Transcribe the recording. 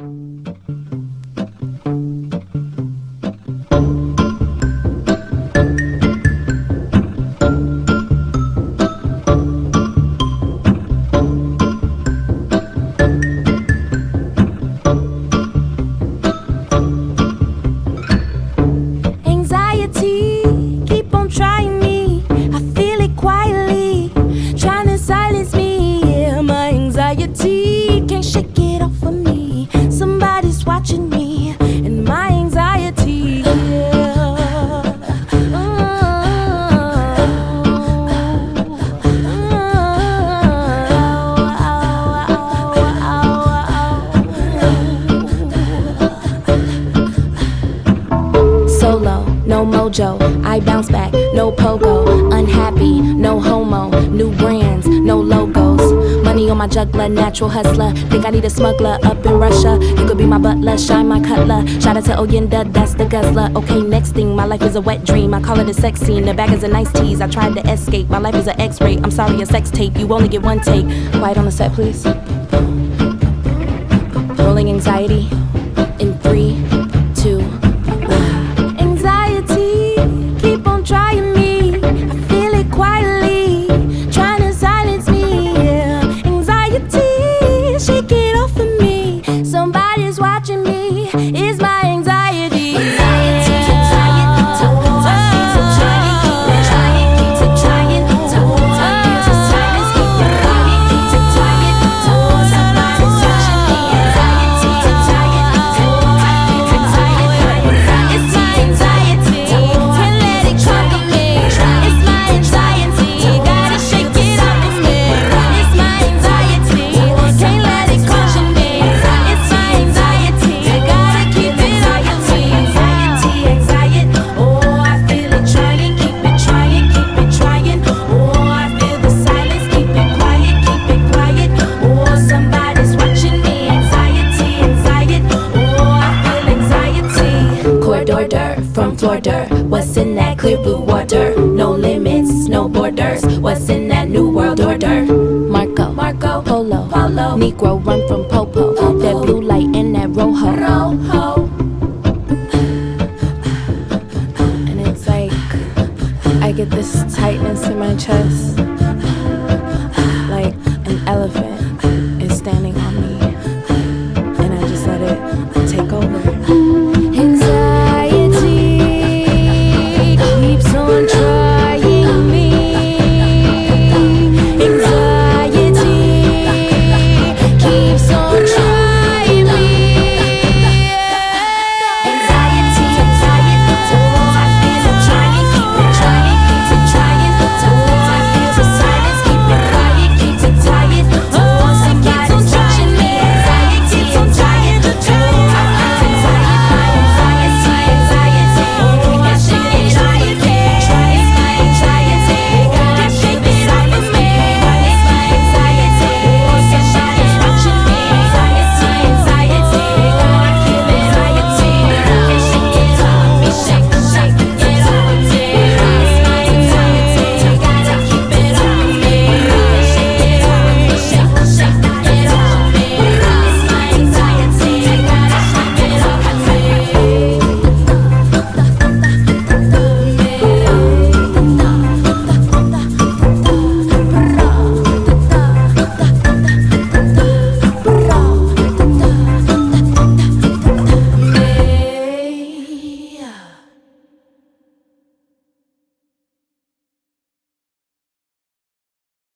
Anxiety, keep on trying me. I feel it quietly, trying to silence me. Yeah, my anxiety can't shake it off of me. Somebody's watching me, and my anxiety. Yeah. Solo, no mojo, I bounce back, no pogo. Unhappy, no homo, new brands, no logos. Money on my juggler, natural hustler. Think I need a smuggler up in Russia. You could be my butler, shine my cutler. Shout out to Oyenda, that's the guzzler. Okay, next thing, my life is a wet dream. I call it a sex scene, the bag is a nice tease. I tried to escape, my life is an X-ray. I'm sorry, a sex tape, you only get one take. Quiet on the set, please. Rolling anxiety in 3, 2, 1. Anxiety, keep on trying me. I feel it quietly, trying to silence me. Yeah. Anxiety, shake it off of me. Somebody's watching me. It's my anxiety. Anxiety, from Florida, what's in that clear blue water? No limits, no borders. What's in that new world order? Marco, Polo, Negro run from Popo. That blue light in that rojo. And it's like I get this tightness in my chest.